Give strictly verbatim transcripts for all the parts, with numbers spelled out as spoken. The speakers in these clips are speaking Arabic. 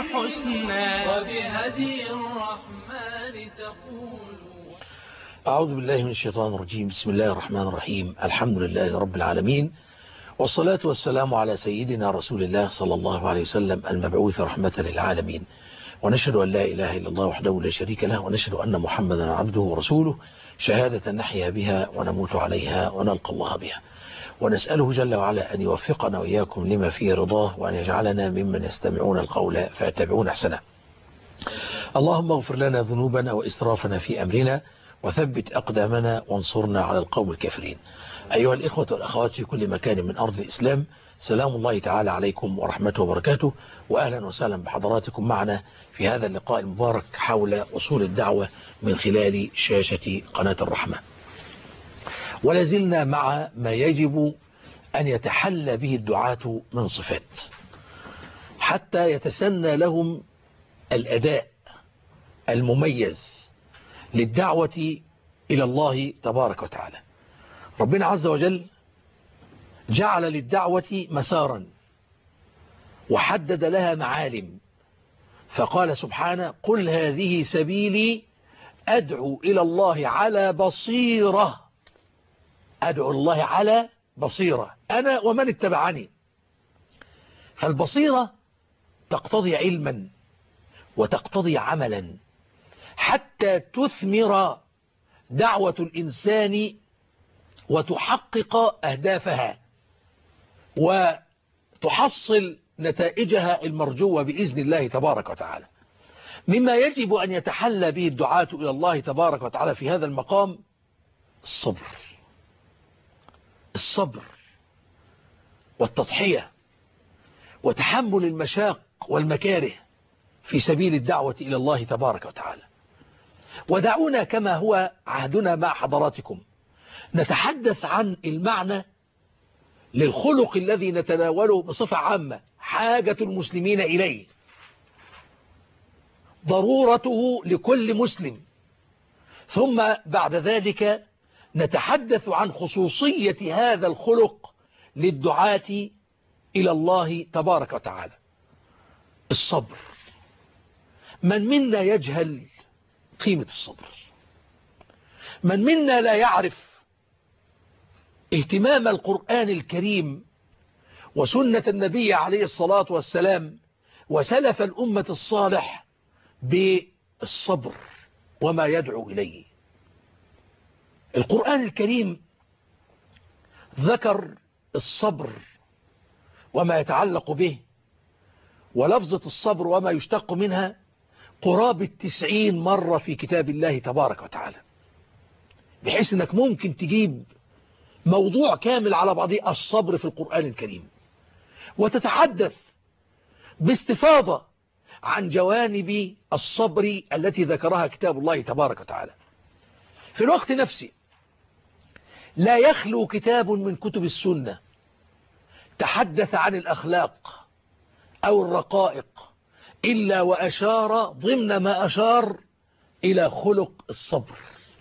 الحسنى وبهدي الرحمن تقول. أعوذ بالله من الشيطان الرجيم. بسم الله الرحمن الرحيم. الحمد لله رب العالمين، والصلاة والسلام على سيدنا رسول الله صلى الله عليه وسلم المبعوث رحمة للعالمين. ونشهد أن لا إله إلا الله وحده لا شريك له، ونشهد أن محمدا عبده ورسوله، شهادة نحيا بها ونموت عليها ونلقى الله بها. ونسأله جل وعلا أن يوفقنا وإياكم لما فيه رضاه، وأن يجعلنا ممن يستمعون القول فيتبعون أحسنه. اللهم اغفر لنا ذنوبنا وإسرافنا في أمرنا، وثبت أقدامنا وانصرنا على القوم الكافرين. أيها الإخوة والأخوات في كل مكان من أرض الإسلام، سلام الله تعالى عليكم ورحمته وبركاته، وأهلا وسهلا بحضراتكم معنا في هذا اللقاء المبارك حول أصول الدعوة من خلال شاشة قناة الرحمة. ولازلنا مع ما يجب أن يتحلى به الدعاة من صفات حتى يتسنى لهم الأداء المميز للدعوة إلى الله تبارك وتعالى. ربنا عز وجل جعل للدعوة مسارا وحدد لها معالم، فقال سبحانه: قل هذه سبيلي أدعو إلى الله على بصيرة. أدعو الله على بصيرة أنا ومن اتبعني. فالبصيرة تقتضي علما وتقتضي عملا حتى تثمر دعوة الإنسان وتحقق أهدافها وتحصل نتائجها المرجوة بإذن الله تبارك وتعالى. مما يجب أن يتحلى به الدعاة إلى الله تبارك وتعالى في هذا المقام الصبر الصبر والتضحية وتحمل المشاق والمكاره في سبيل الدعوة إلى الله تبارك وتعالى. ودعونا كما هو عهدنا مع حضراتكم نتحدث عن المعنى للخلق الذي نتناوله بصفة عامة، حاجة المسلمين إليه، ضرورته لكل مسلم، ثم بعد ذلك نتحدث عن خصوصية هذا الخلق للدعاة إلى الله تبارك وتعالى. الصبر. من منا يجهل قيمة الصبر؟ من منا لا يعرف اهتمام القرآن الكريم وسنة النبي عليه الصلاة والسلام وسلف الأمة الصالح بالصبر وما يدعو إليه؟ القرآن الكريم ذكر الصبر وما يتعلق به ولفظة الصبر وما يشتق منها قرابة تسعين مرة في كتاب الله تبارك وتعالى، بحيث أنك ممكن تجيب موضوع كامل على بعضه الصبر في القرآن الكريم وتتحدث باستفاضة عن جوانب الصبر التي ذكرها كتاب الله تبارك وتعالى. في الوقت نفسه لا يخلو كتاب من كتب السنة تحدث عن الأخلاق أو الرقائق إلا وأشار ضمن ما أشار إلى خلق الصبر.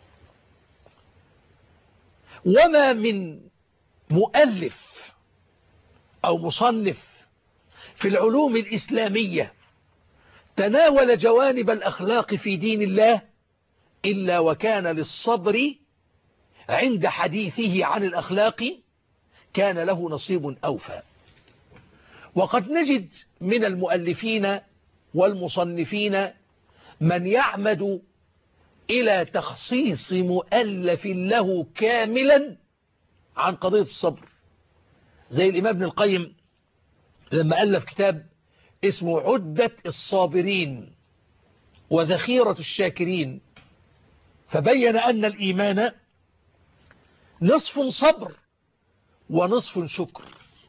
وما من مؤلف أو مصنف في العلوم الإسلامية تناول جوانب الأخلاق في دين الله إلا وكان للصبر عند حديثه عن الأخلاق كان له نصيب أوفى. وقد نجد من المؤلفين والمصنفين من يعمد إلى تخصيص مؤلف له كاملا عن قضية الصبر، زي الإمام ابن القيم لما ألف كتاب اسمه عدة الصابرين وذخيرة الشاكرين، فبين أن الإيمان نصف صبر ونصف شكر،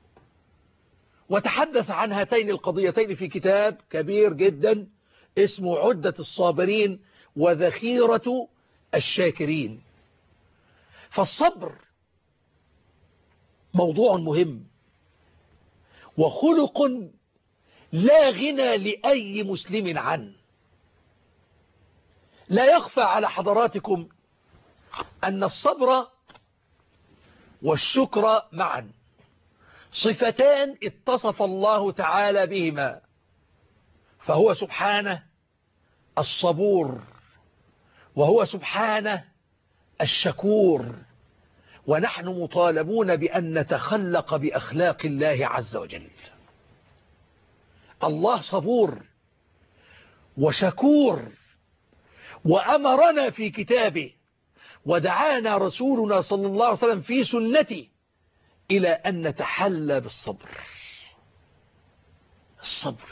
وتحدث عن هاتين القضيتين في كتاب كبير جدا اسمه عدة الصابرين وذخيرة الشاكرين. فالصبر موضوع مهم وخلق لا غنى لأي مسلم عنه. لا يخفى على حضراتكم أن الصبر والشكر معا صفتان اتصف الله تعالى بهما، فهو سبحانه الصبور، وهو سبحانه الشكور، ونحن مطالبون بأن نتخلق بأخلاق الله عز وجل. الله صبور وشكور، وأمرنا في كتابه ودعانا رسولنا صلى الله عليه وسلم في سنته إلى أن نتحلى بالصبر. الصبر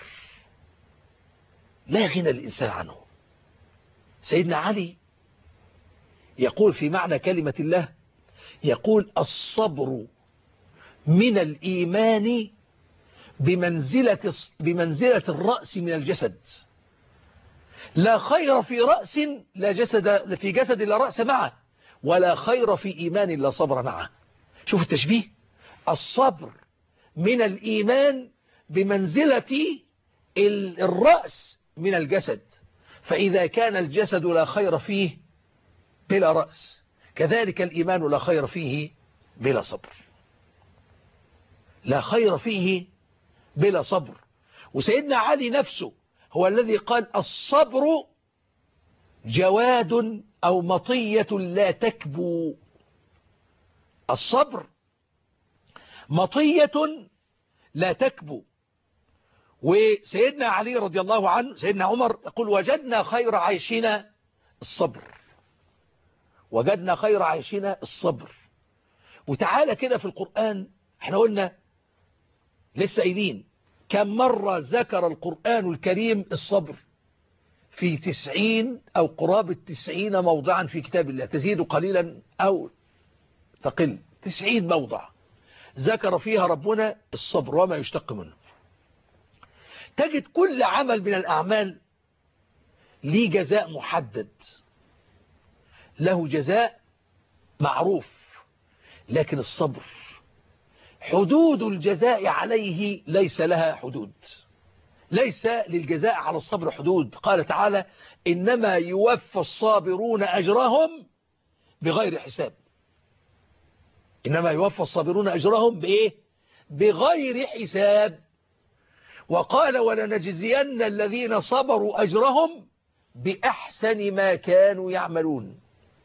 لا غنى الإنسان عنه. سيدنا علي يقول في معنى كلمة الله، يقول الصبر من الإيمان بمنزلة, بمنزلة الرأس من الجسد. لا خير في رأس لا جسد في جسد لا رأس معه، ولا خير في إيمان لا صبر معه. شوف التشبيه، الصبر من الإيمان بمنزلة الرأس من الجسد، فإذا كان الجسد لا خير فيه بلا رأس، كذلك الإيمان لا خير فيه بلا صبر. لا خير فيه بلا صبر. وسيدنا علي نفسه هو الذي قال الصبر جواد أو مطية لا تكبو. الصبر مطية لا تكبو. وسيدنا علي رضي الله عنه، سيدنا عمر يقول وجدنا خير عيشنا الصبر، وجدنا خير عيشنا الصبر. وتعالى كده في القرآن، احنا قلنا لسه قايلين كم مرة ذكر القرآن الكريم الصبر؟ في تسعين أو قرابة تسعين موضعا في كتاب الله، تزيد قليلا أو تقل، تسعين موضع ذكر فيها ربنا الصبر وما يشتق منه. تجد كل عمل من الأعمال ليه جزاء محدد، له جزاء معروف، لكن الصبر حدود الجزاء عليه ليس لها حدود، ليس للجزاء على الصبر حدود. قال تعالى إنما يوفى الصابرون أجرهم بغير حساب. إنما يوفى الصابرون أجرهم بإيه؟ بغير حساب. وقال ولنجزين الذين صبروا أجرهم بأحسن ما كانوا يعملون.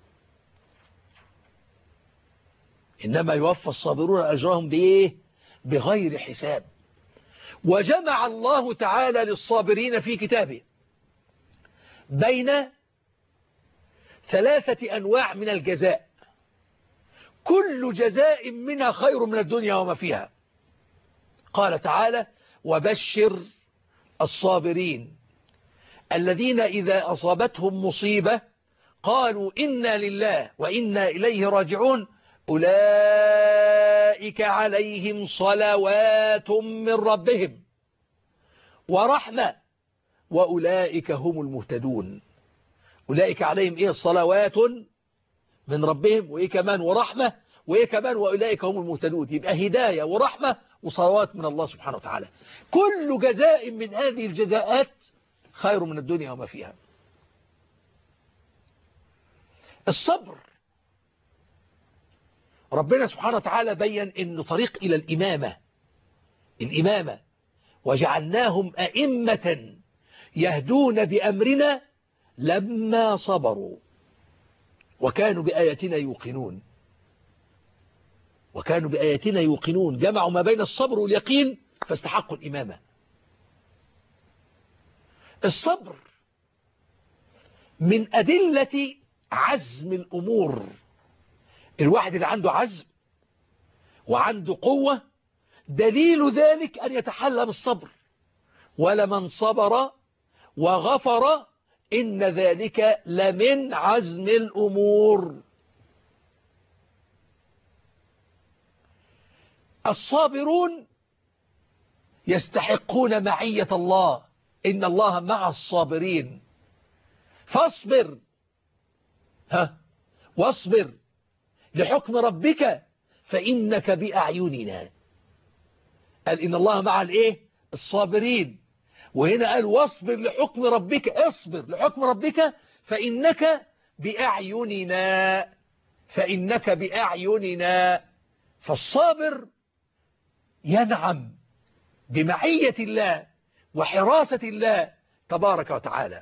إنما يوفى الصابرون أجرهم بإيه؟ بغير حساب. وجمع الله تعالى للصابرين في كتابه بين ثلاثة أنواع من الجزاء، كل جزاء منها خير من الدنيا وما فيها. قال تعالى وبشر الصابرين الذين إذا أصابتهم مصيبة قالوا إنا لله وإنا إليه راجعون أولئك عليهم صلوات من ربهم ورحمة وأولئك هم المهتدون. أولئك عليهم إيه؟ صلوات من ربهم وإيه كمان؟ ورحمة وإيه كمان؟ وأولئك هم المهتدون. يبقى هداية ورحمة وصلوات من الله سبحانه وتعالى. كل جزاء من هذه الجزاءات خير من الدنيا وما فيها. الصبر ربنا سبحانه وتعالى بيّن إنه طريق إلى الإمامة، الإمامة وجعلناهم أئمة يهدون بأمرنا لما صبروا وكانوا بآياتنا يوقنون. وكانوا بآياتنا يوقنون، جمعوا ما بين الصبر واليقين فاستحقوا الإمامة. الصبر من أدلة عزم الأمور. الواحد اللي عنده عزم وعنده قوة دليل ذلك أن يتحلى بالصبر. ولمن صبر وغفر إن ذلك لمن عزم الأمور. الصابرون يستحقون معية الله، إن الله مع الصابرين. فاصبر ها واصبر لحكم ربك فإنك بأعيننا. قال إن الله مع الإيه؟ الصابرين. وهنا قال واصبر لحكم ربك، اصبر لحكم ربك فإنك بأعيننا، فإنك بأعيننا. فالصابر ينعم بمعية الله وحراسة الله تبارك وتعالى.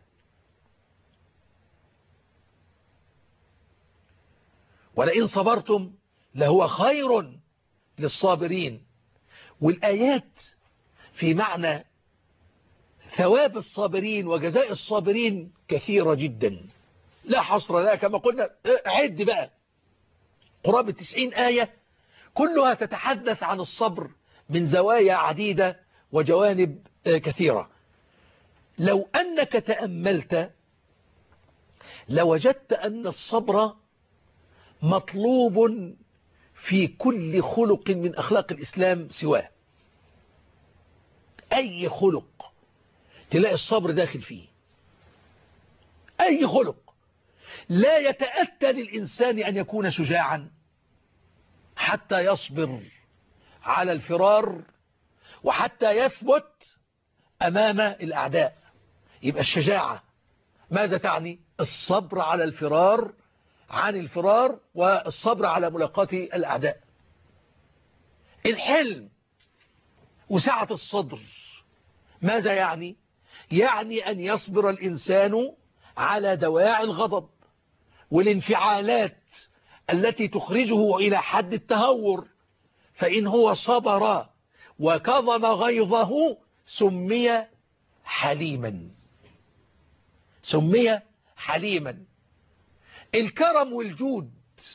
ولئن صبرتم لهو خير للصابرين. والآيات في معنى ثواب الصابرين وجزاء الصابرين كثيرة جدا لا حصر لها. كما قلنا عد بقى قرابة تسعين آية كلها تتحدث عن الصبر من زوايا عديدة وجوانب كثيرة. لو أنك تأملت لوجدت أن الصبر مطلوب في كل خلق من أخلاق الإسلام سواه. أي خلق تلاقي الصبر داخل فيه، أي خلق. لا يتأتى للإنسان أن يكون شجاعا حتى يصبر على الفرار وحتى يثبت أمام الأعداء. يبقى الشجاعة ماذا تعني؟ الصبر على الفرار عن الفرار والصبر على ملاقاة الأعداء. الحلم وسعة الصدر ماذا يعني؟ يعني أن يصبر الإنسان على دواعي الغضب والانفعالات التي تخرجه إلى حد التهور. فإن هو صبر وكظم غيظه سمي حليما، سمي حليما. الكرم والجود،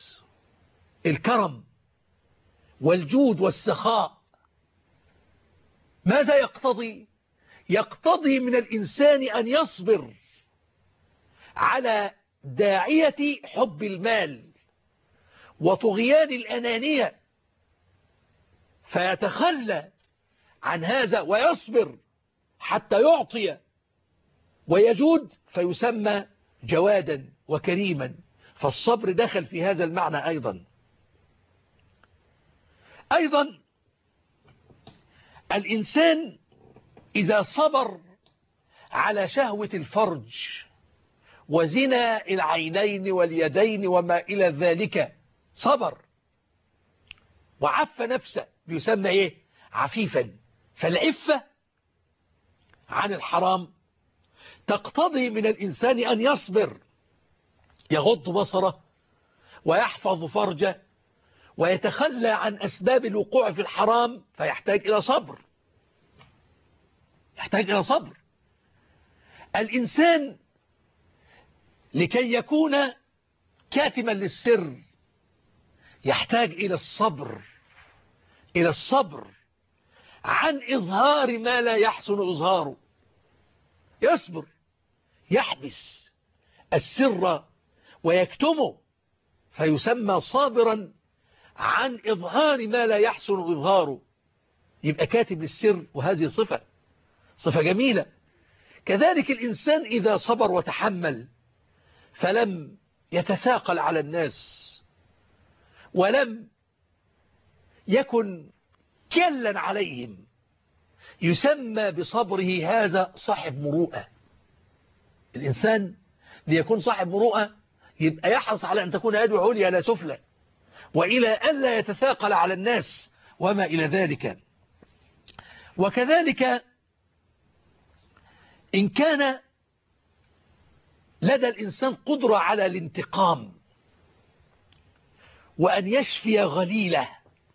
الكرم والجود والسخاء ماذا يقتضي؟ يقتضي من الإنسان أن يصبر على داعية حب المال وطغيان الأنانية، فيتخلى عن هذا ويصبر حتى يعطي ويجود فيسمى جوادا وكريما. فالصبر دخل في هذا المعنى أيضا. أيضا الإنسان إذا صبر على شهوة الفرج وزنا العينين واليدين وما إلى ذلك، صبر وعف نفسه بيسمى إيه؟ عفيفا. فالعفة عن الحرام تقتضي من الإنسان أن يصبر، يغض بصره ويحفظ فرجه ويتخلى عن أسباب الوقوع في الحرام، فيحتاج إلى صبر، يحتاج إلى صبر. الإنسان لكي يكون كاتما للسر يحتاج إلى الصبر، إلى الصبر عن إظهار ما لا يحسن إظهاره. يصبر، يحبس السر ويكتمه فيسمى صابرا عن إظهار ما لا يحسن إظهاره. يبقى كاتب للسر، وهذه صفة صفة جميلة. كذلك الإنسان إذا صبر وتحمل فلم يتثاقل على الناس ولم يكن كلا عليهم يسمى بصبره هذا صاحب مروءة. الإنسان ليكون صاحب مروءة يبقى يحرص على أن تكون يده عليا لا سفلى، وإلى ألا يتثاقل على الناس وما إلى ذلك. وكذلك إن كان لدى الإنسان قدرة على الانتقام وأن يشفي غليله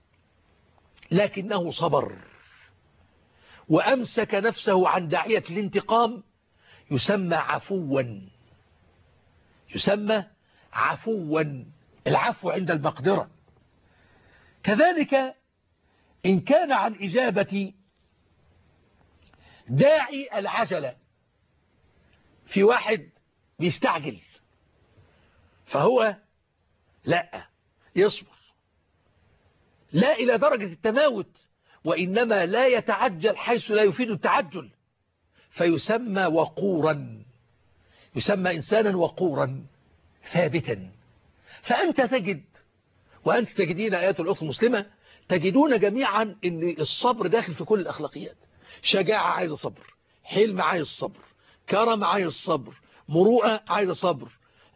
لكنه صبر وأمسك نفسه عن داعية الانتقام يسمى عفوا، يسمى عفوا، العفو عند المقدرة. كذلك إن كان عن إجابة داعي العجلة، في واحد بيستعجل فهو لا يصبر، لا إلى درجة التماوت، وإنما لا يتعجل حيث لا يفيد التعجل فيسمى وقورا، يسمى إنسانا وقورا ثابتا. فأنت تجد وأنت تجدين آيات الأخت المسلمة تجدون جميعا أن الصبر داخل في كل الأخلاقيات. شجاعة عايز صبر، حلم عايز صبر، كرم عايز صبر، مروءة عايز صبر،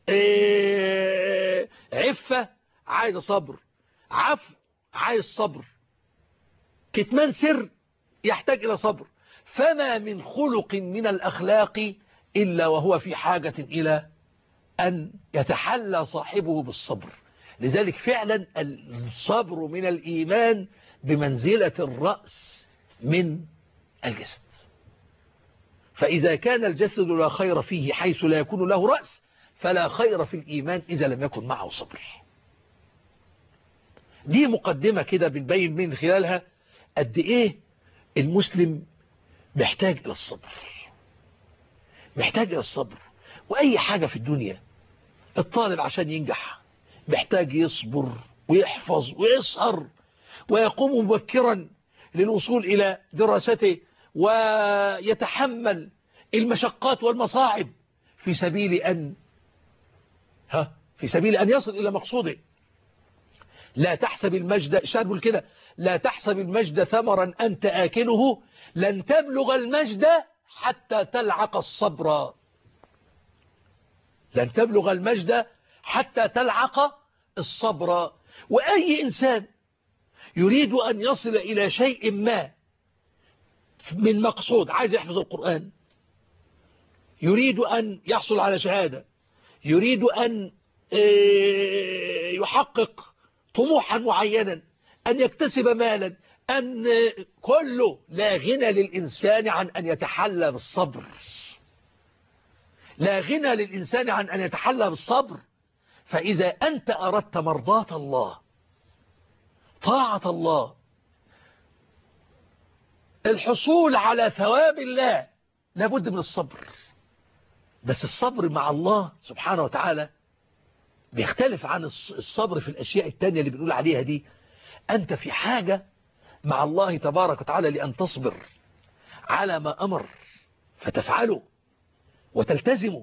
إيه عفة عايز صبر، عفو عايز صبر، كتمان سر يحتاج إلى صبر. فما من خلق من الأخلاق إلا وهو في حاجة إلى أن يتحلى صاحبه بالصبر. لذلك فعلا الصبر من الإيمان بمنزلة الرأس من الجسد. فإذا كان الجسد لا خير فيه حيث لا يكون له رأس، فلا خير في الإيمان إذا لم يكن معه صبر. دي مقدمة كده بنبين من خلالها قد إيه المسلم محتاج إلى الصبر، محتاج إلى الصبر. وأي حاجة في الدنيا الطالب عشان ينجح محتاج يصبر ويحفظ ويسهر ويقوم مبكرا للوصول إلى دراسته ويتحمل المشقات والمصاعب في سبيل أن ها في سبيل أن يصل إلى مقصوده. لا تحسب المجد شارب كده، لا تحسب المجد ثمرا أنت آكله، لن تبلغ المجد حتى تلعق الصبر. لن تبلغ المجد حتى تلعق الصبر. وأي إنسان يريد أن يصل إلى شيء ما من مقصود، عايز يحفظ القرآن، يريد أن يحصل على شهادة، يريد أن يحقق طموحا معينا، أن يكتسب مالا، أن كله لا غنى للإنسان عن أن يتحلى بالصبر. لا غنى للإنسان عن أن يتحلى بالصبر. فإذا أنت أردت مرضاة الله، طاعة الله، الحصول على ثواب الله، لابد من الصبر. بس الصبر مع الله سبحانه وتعالى بيختلف عن الصبر في الأشياء التانية اللي بنقول عليها دي. أنت في حاجة مع الله تبارك وتعالى لأن تصبر على ما أمر فتفعله وتلتزمه،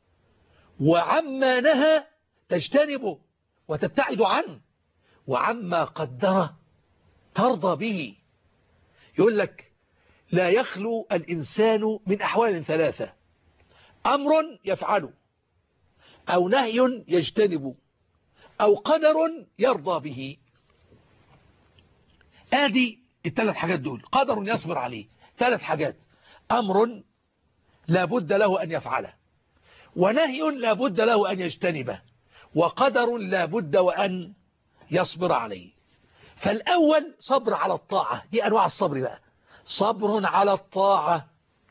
وعما نهى تجتنبه وتبتعد عنه، وعما قدره ترضى به. يقول لك لا يخلو الإنسان من أحوال ثلاثة: أمر يفعله، أو نهي يجتنبه، أو قدر يرضى به. آدي الثلاث حاجات دول قدر يصبر عليه. ثلاث حاجات: أمر لا بد له أن يفعله، ونهي لا بد له أن يجتنبه، وقدر لا بد وأن يصبر عليه. فالأول صبر على الطاعة. دي أنواع الصبر بقى. صبر على الطاعة.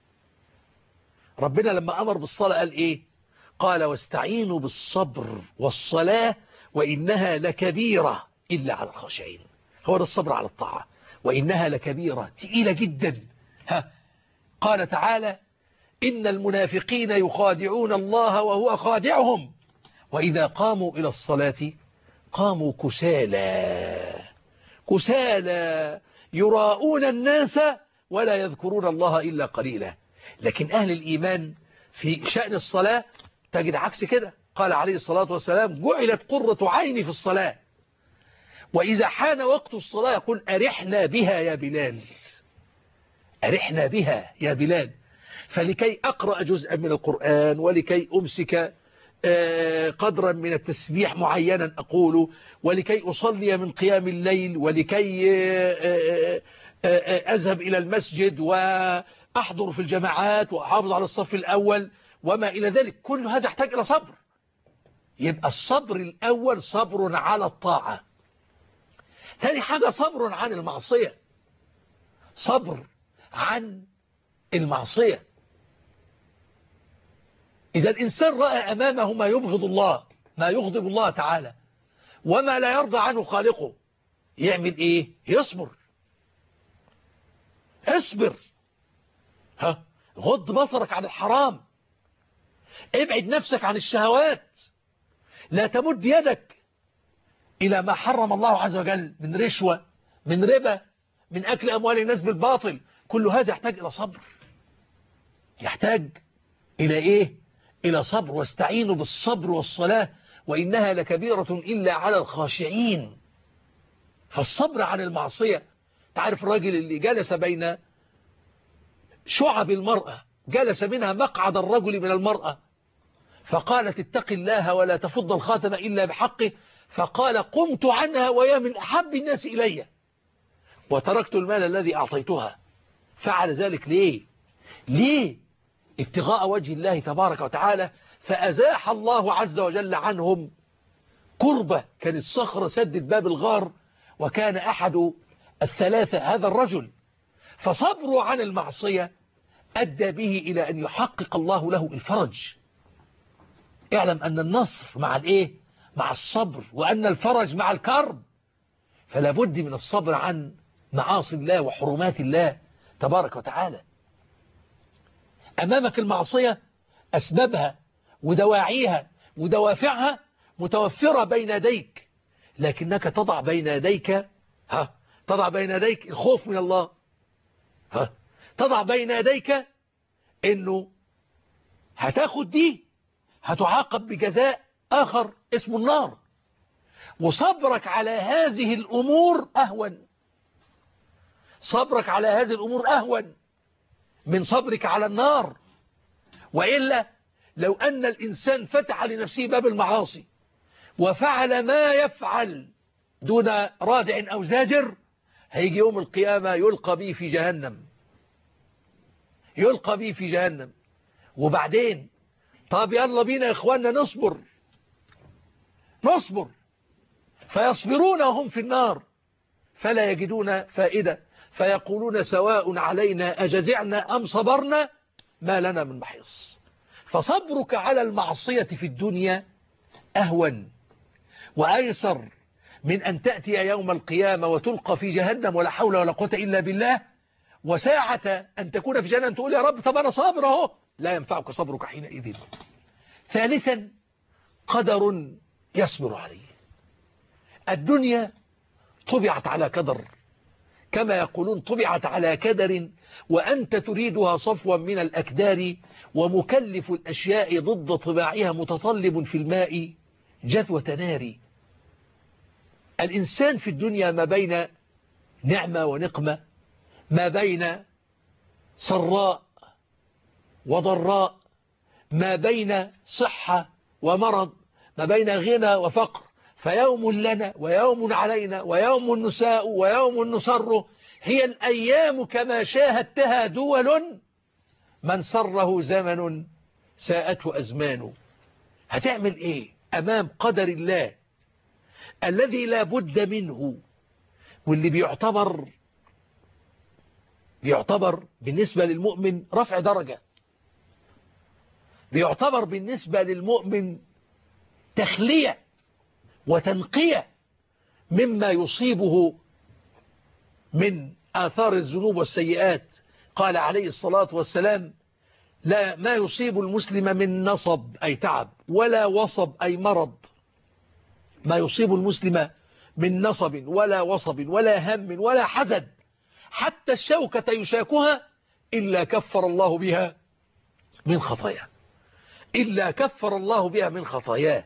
ربنا لما أمر بالصلاة قال إيه؟ قال واستعينوا بالصبر والصلاة وإنها لكبيرة إلا على الخاشعين. هو ده الصبر على الطاعة. وإنها لكبيرة، تقيلة جدا. ها قال تعالى إن المنافقين يخادعون الله وهو خادعهم وإذا قاموا إلى الصلاة قاموا كسالى كسالى يراءون الناس ولا يذكرون الله إلا قليلا. لكن أهل الإيمان في شأن الصلاة تجد عكس كده. قال عليه الصلاة والسلام جعلت قرة عيني في الصلاة. وإذا حان وقت الصلاة يقول أرحنا بها يا بلال، أرحنا بها يا بلال. فلكي أقرأ جزءا من القرآن، ولكي أمسك قدرا من التسبيح معينا أقوله، ولكي أصلي من قيام الليل، ولكي أذهب إلى المسجد وأحضر في الجماعات وأحافظ على الصف الأول وما إلى ذلك، كل هذا يحتاج إلى صبر. يبقى الصبر الأول صبر على الطاعة. ثاني حاجة صبر عن المعصية، صبر عن المعصية. إذا الإنسان رأى أمامه ما يبغض الله، ما يغضب الله تعالى، وما لا يرضى عنه خالقه، يعمل إيه؟ يصبر. اصبر. ها غض بصرك عن الحرام، ابعد نفسك عن الشهوات، لا تمد يدك إلى ما حرم الله عز وجل من رشوة، من ربا، من أكل أموال الناس بالباطل. كل هذا يحتاج إلى صبر، يحتاج إلى إيه؟ إلى صبر. واستعينوا بالصبر والصلاة وإنها لكبيرة إلا على الخاشعين. فالصبر عن المعصية. تعرف الراجل اللي جلس بين شعب المرأة، جلس منها مقعد الرجل من المرأة، فقالت اتق الله ولا تفض الخاتم إلا بحقه، فقال قمت عنها وهي من أحب الناس إلي وتركت المال الذي أعطيتها. فعل ذلك ليه؟ ليه؟ ابتغاء وجه الله تبارك وتعالى، فأزاح الله عز وجل عنهم كربة كانت صخرة سدت باب الغار، وكان أحد الثلاثة هذا الرجل، فصبروا عن المعصية أدى به إلى أن يحقق الله له الفرج. اعلم أن النصر مع الإيه؟ مع الصبر، وأن الفرج مع الكرب، فلا بد من الصبر عن معاصي الله وحرمات الله تبارك وتعالى. أمامك المعصية أسبابها ودواعيها ودوافعها متوفرة بين يديك، لكنك تضع بين يديك ها تضع بين يديك الخوف من الله، ها تضع بين يديك إنه هتاخد دي هتعاقب بجزاء آخر اسمه النار، وصبرك على هذه الأمور أهون، صبرك على هذه الأمور أهون من صبرك على النار. وإلا لو أن الإنسان فتح لنفسه باب المعاصي وفعل ما يفعل دون رادع أو زاجر، هيجي يوم القيامة يلقى به في جهنم، يلقى به في جهنم. وبعدين طب يلا بينا يا إخواننا نصبر نصبر فيصبرون وهم في النار فلا يجدون فائدة، فيقولون سواء علينا أجزعنا أم صبرنا ما لنا من محيص. فصبرك على المعصية في الدنيا أهون وأيسر من أن تأتي يوم القيامة وتلقى في جهنم ولا حول ولا قوة إلا بالله، وساعة أن تكون في جهنم تقول يا رب طب أنا صابر أهو، لا ينفعك صبرك حينئذ. ثالثا قدر يصبر عليه. الدنيا طبعت على كدر، كما يقولون طبعت على كدر، وأنت تريدها صفوا من الأكدار، ومكلف الأشياء ضد طباعها متطلب في الماء جذوة نار. الإنسان في الدنيا ما بين نعمة ونقمة، ما بين سراء وضراء، ما بين صحة ومرض، ما بين غنى وفقر، فيوم لنا ويوم علينا ويوم نساء ويوم نسر، هي الأيام كما شاهدتها دول، من سره زمن ساءته أزمان. هتعمل إيه أمام قدر الله الذي لا بد منه، واللي بيعتبر بيعتبر بالنسبة للمؤمن رفع درجة، بيعتبر بالنسبة للمؤمن تخلية وتنقية مما يصيبه من آثار الذنوب والسيئات. قال عليه الصلاة والسلام لا ما يصيب المسلم من نصب أي تعب ولا وصب أي مرض، ما يصيب المسلم من نصب ولا وصب ولا هم ولا حزن حتى الشوكة يشاكها إلا كفر الله بها من خطاياه، إلا كفر الله بها من خطاياه.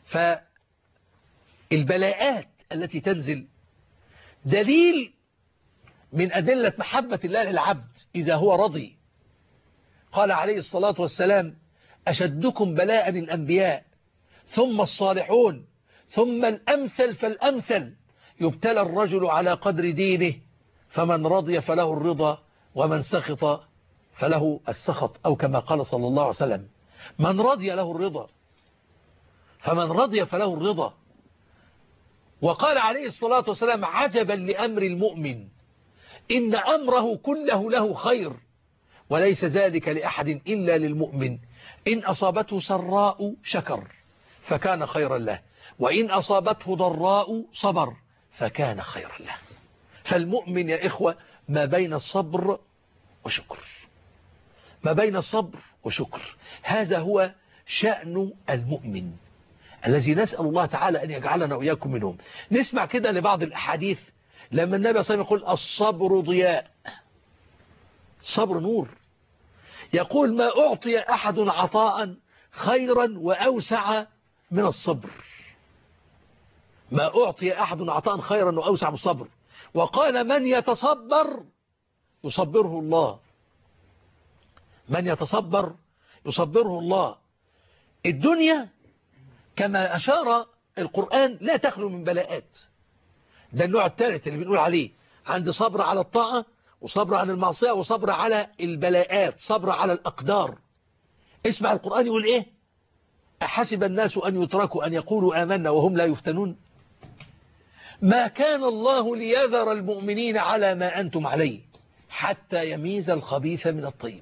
فالبلاءات التي تنزل دليل من أدلة محبة الله للعبد إذا هو رضي. قال عليه الصلاة والسلام أشدكم بلاء الأنبياء ثم الصالحون ثم الأمثل فالأمثل، يبتلى الرجل على قدر دينه، فمن رضي فله الرضا ومن سخط فله السخط، أو كما قال صلى الله عليه وسلم من رضي له الرضا فمن رضي فله الرضا. وقال عليه الصلاة والسلام عجبا لأمر المؤمن إن أمره كله له خير وليس ذلك لأحد إلا للمؤمن، إن أصابته سراء شكر فكان خيرا له، وإن أصابته ضراء صبر فكان خيرا له. فالمؤمن يا إخوة ما بين الصبر وشكر، ما بين الصبر وشكر، هذا هو شأن المؤمن الذي نسأل الله تعالى أن يجعلنا وإياكم منهم. نسمع كده لبعض الأحاديث لما النبي صلى الله عليه وسلم يقول الصبر ضياء، الصبر نور. يقول ما أعطي أحد عطاء خيرا وأوسع من الصبر، ما أعطي أحد عطاء خيرا وأوسع من الصبر. وقال من يتصبر يصبره الله، من يتصبر يصبره الله. الدنيا كما أشار القرآن لا تخلو من بلاءات، ده النوع الثالث اللي بنقول عليه، عند صبر على الطاعة وصبر عن المعصية، وصبر على البلاءات، صبر على الأقدار. اسمع القرآن يقول إيه؟ أحسب الناس أن يتركوا أن يقولوا آمنا وهم لا يفتنون. ما كان الله ليذر المؤمنين على ما أنتم عليه حتى يميز الخبيث من الطيب.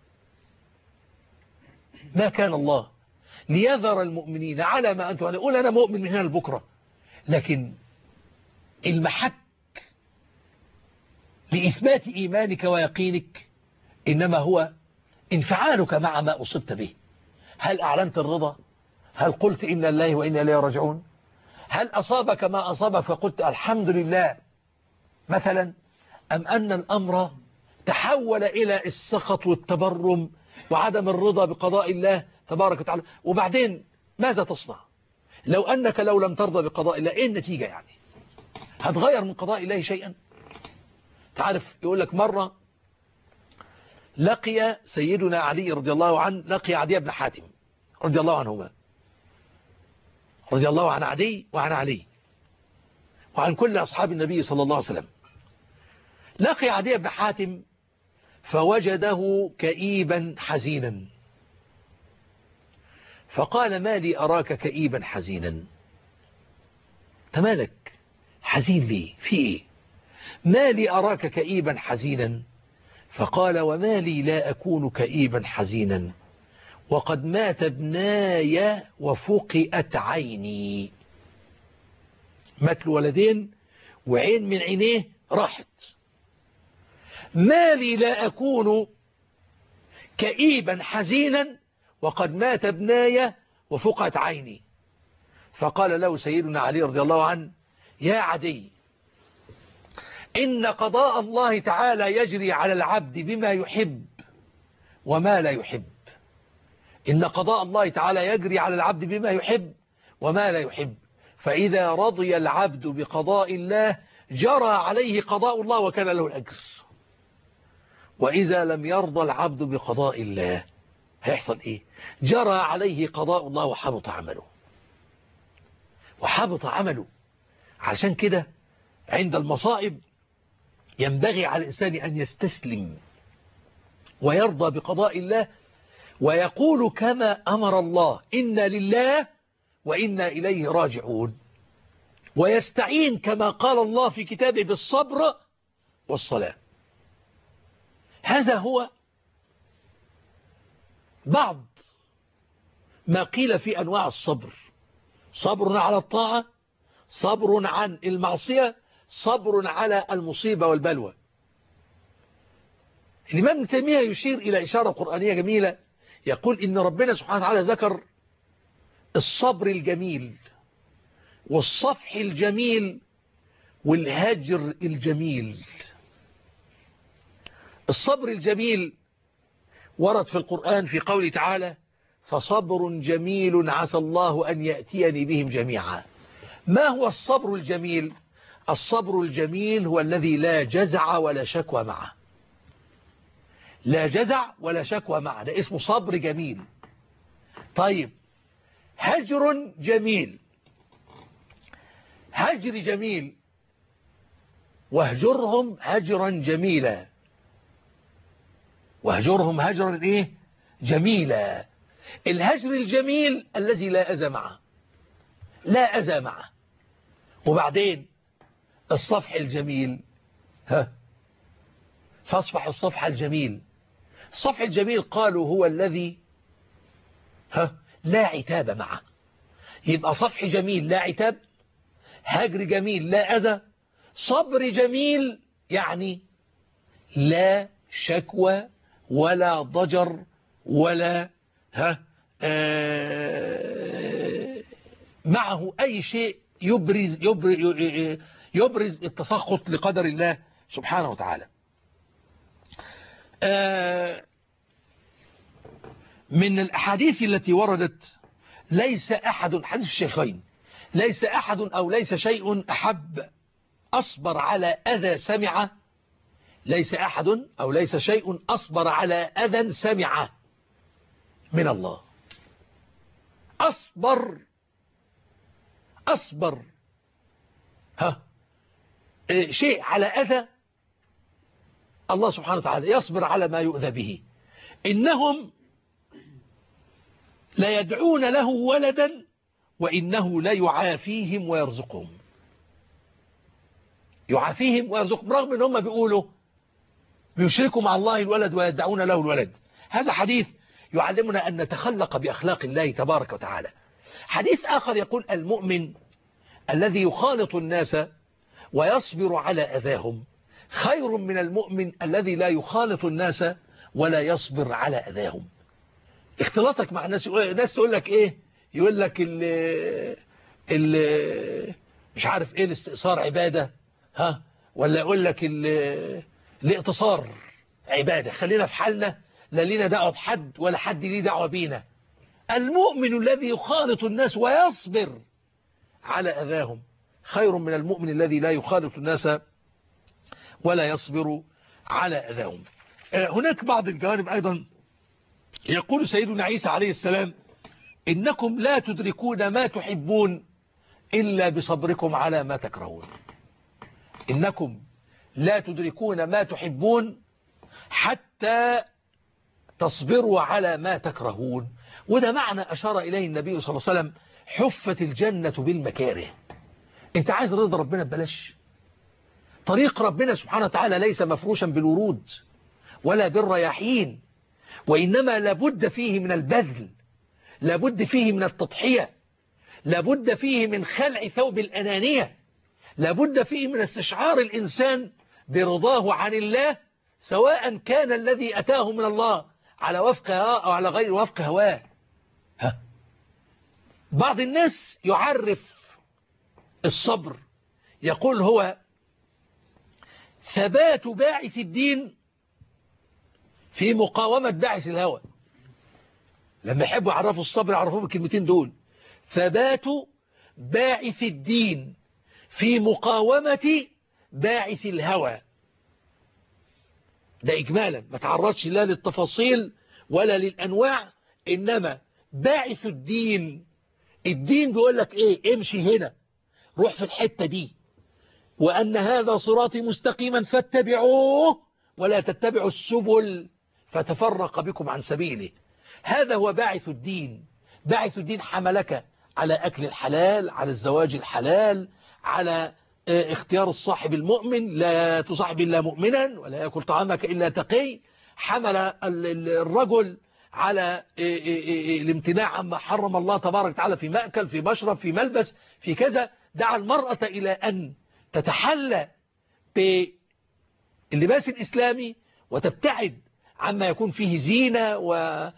ما كان الله ليذر المؤمنين على ما أنتم عليه. قول أنا مؤمن من هنا لبكرة، لكن المحك لإثبات إيمانك ويقينك إنما هو انفعالك مع ما أصبت به. هل أعلنت الرضا؟ هل قلت إن الله وإنا إليه راجعون؟ هل أصابك ما أصابك فقلت الحمد لله مثلا؟ أم أن الأمر تحول إلى السخط والتبرم وعدم الرضا بقضاء الله تبارك وتعالى؟ وبعدين ماذا تصنع لو أنك لو لم ترضى بقضاء الله؟ إيه النتيجة يعني؟ هتغير من قضاء الله شيئا؟ تعرف يقول لك مرة لقي سيدنا علي رضي الله عنه، لقي عدي بن حاتم رضي الله عنهما، رضي الله عن عدي وعن علي وعن كل أصحاب النبي صلى الله عليه وسلم. لقي عدي بن حاتم فوجده كئيبا حزينا، فقال ما لي أراك كئيبا حزينا؟ تمالك حزين لي في إيه؟ ما لي أراك كئيبا حزينا؟ فقال وما لي لا أكون كئيبا حزينا وقد مات ابناي وفقئت عيني. مات الولدين وعين من عينيه راحت. ما لي لا أكون كئيبا حزينا وقد مات ابناي وفقئت عيني. فقال له سيدنا علي رضي الله عنه يا عدي، إن قضاء الله تعالى يجري على العبد بما يحب وما لا يحب. إن قضاء الله تعالى يجري على العبد بما يحب وما لا يحب، فإذا رضي العبد بقضاء الله جرى عليه قضاء الله وكان له الأجر، وإذا لم يرضى العبد بقضاء الله هيحصل إيه؟ جرى عليه قضاء الله وحبط عمله وحبط عمله. عشان كده عند المصائب ينبغي على الإنسان أن يستسلم ويرضى بقضاء الله ويقول كما أمر الله إنا لله وإنا إليه راجعون، ويستعين كما قال الله في كتابه بالصبر والصلاة. هذا هو بعض ما قيل في أنواع الصبر: صبر على الطاعة، صبر عن المعصية، صبر على المصيبة والبلوى. الإمام ابن تيمية يشير إلى إشارة قرآنية جميلة، يقول إن ربنا سبحانه وتعالى ذكر الصبر الجميل والصفح الجميل والهجر الجميل. الصبر الجميل ورد في القرآن في قوله تعالى فصبر جميل عسى الله أن يأتيني بهم جميعا. ما هو الصبر الجميل؟ الصبر الجميل هو الذي لا جزع ولا شكوى معه. لا جزع ولا شكوى معه، ده اسمه صبر جميل. طيب هجر جميل، هجر جميل، واهجرهم هجرا جميلا، واهجرهم هجرا ايه جميلا. الهجر الجميل الذي لا أذى معه، لا أذى معه. وبعدين الصفح الجميل، ها فاصفح الصفح الجميل. الصفح الجميل قالوا هو الذي ها لا عتاب معه. يبقى صفح جميل لا عتاب، هجر جميل لا أذى، صبر جميل يعني لا شكوى ولا ضجر ولا ها آه معه أي شيء يبرز, يبرز, يبرز التسخط لقدر الله سبحانه وتعالى. آه من الأحاديث التي وردت ليس أحد، حديث الشيخين، ليس أحد أو ليس شيء أحب أصبر على أذى سمعه، ليس أحد أو ليس شيء أصبر على أذى سمعه من الله. أصبر أصبر ها شيء على أذى الله سبحانه وتعالى يصبر على ما يؤذى به. إنهم لا يدعون له ولدا وإنه لا يعافيهم ويرزقهم. يعافيهم ويرزقهم رغم ان هم بيقولوا بيشركوا مع الله الولد ويدعون له الولد. هذا حديث يعلمنا أن نتخلق بأخلاق الله تبارك وتعالى. حديث آخر يقول المؤمن الذي يخالط الناس ويصبر على أذاهم خير من المؤمن الذي لا يخالط الناس ولا يصبر على أذاهم. اختلاطك مع الناس، الناس تقول لك ايه، يقول لك ال ال مش عارف ايه الاستئثار عبادة، ها، ولا يقول لك الاقتصار عبادة، خلينا في حالنا لا لينا دعوة بحد ولا حد ليه دعوة بينا. المؤمن الذي يخالط الناس ويصبر على أذاهم خير من المؤمن الذي لا يخالط الناس ولا يصبر على أذاهم. هناك بعض الجوانب أيضا يقول سيدنا عيسى عليه السلام إنكم لا تدركون ما تحبون إلا بصبركم على ما تكرهون. إنكم لا تدركون ما تحبون حتى تصبروا على ما تكرهون. وده معنى أشار إليه النبي صلى الله عليه وسلم حفت الجنة بالمكاره. انت عايز رضا ربنا ببلاش؟ طريق ربنا سبحانه وتعالى ليس مفروشا بالورود ولا بالرياحين، وإنما لابد فيه من البذل، لابد فيه من التضحية، لابد فيه من خلع ثوب الأنانية، لابد فيه من استشعار الإنسان برضاه عن الله سواء كان الذي أتاه من الله على وفق هواه أو على غير وفق هواه. ها. بعض الناس يعرف الصبر يقول هو ثبات باعث الدين في مقاومة باعث الهوى. لما يحبوا يعرفوا الصبر يعرفوه بالكلمتين دول، ثبات باعث الدين في مقاومة باعث الهوى. ده إجمالا، ما تعرضش لا للتفاصيل ولا للأنواع، إنما باعث الدين، الدين بيقول لك إيه، امشي هنا، روح في الحتة دي، وأن هذا صراطي مستقيما فاتبعوه ولا تتبعوا السبل فتفرق بكم عن سبيله. هذا هو باعث الدين. باعث الدين حملك على أكل الحلال، على الزواج الحلال، على اختيار الصاحب المؤمن، لا تصاحب إلا مؤمنا ولا يأكل طعامك إلا تقي. حمل الرجل على الامتناع عما حرم الله تبارك وتعالى في مأكل، في مشرب، في ملبس، في كذا. دعا المرأة إلى أن تتحلى باللباس الإسلامي وتبتعد عما يكون فيه زينة و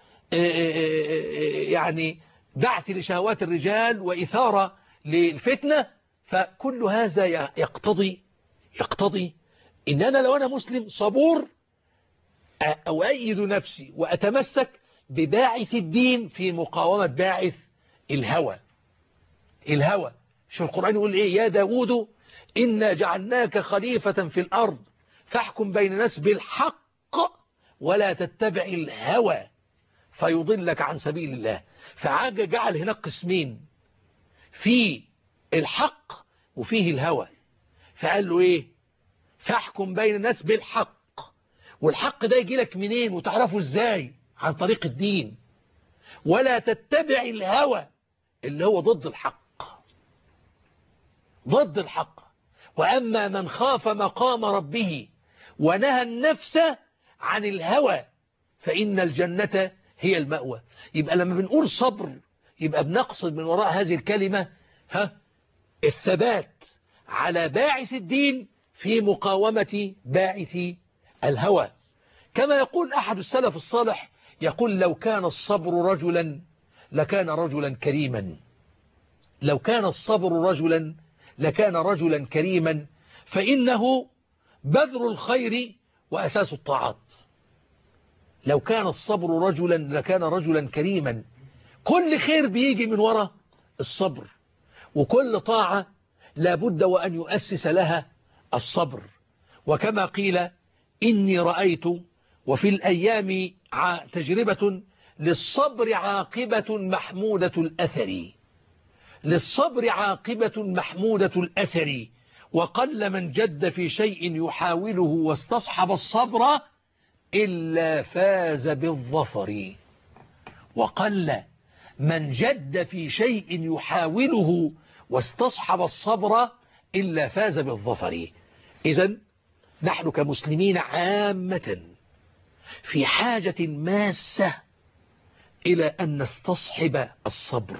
يعني بعث لشهوات الرجال وإثارة للفتنة. فكل هذا يقتضي يقتضي إن أنا لو أنا مسلم صبور أؤيد نفسي وأتمسك بباعث الدين في مقاومة باعث الهوى. الهوى شو القرآن يقول إيه؟ يا داود إنا جعلناك خليفة في الأرض فاحكم بين الناس بالحق ولا تتبع الهوى فيضلك عن سبيل الله. فعاج جعل هناك قسمين، في الحق وفيه الهوى. فقال له إيه؟ فاحكم بين الناس بالحق. والحق ده يجي لك منين وتعرفه إزاي؟ عن طريق الدين. ولا تتبع الهوى اللي هو ضد الحق، ضد الحق. وأما من خاف مقام ربه ونهى النفس عن الهوى فإن الجنة هي المأوى. يبقى لما بنقول صبر يبقى بنقصد من وراء هذه الكلمة ها الثبات على باعث الدين في مقاومة باعث الهوى. كما يقول أحد السلف الصالح يقول لو كان الصبر رجلا لكان رجلا كريما. لو كان الصبر رجلا لكان رجلا كريما، فإنه بذر الخير وأساس الطاعات. لو كان الصبر رجلا لكان رجلا كريما. كل خير بيجي من وراء الصبر، وكل طاعة لابد وأن يؤسس لها الصبر. وكما قيل إني رأيت وفي الأيام تجربة للصبر عاقبة محمودة الأثر. للصبر عاقبة محمودة الأثر وقل من جد في شيء يحاوله واستصحب الصبر إلا فاز بالظفر. وقل من جد في شيء يحاوله واستصحب الصبر إلا فاز بالظفر. إذن نحن كمسلمين عامة في حاجة ماسة إلى أن نستصحب الصبر.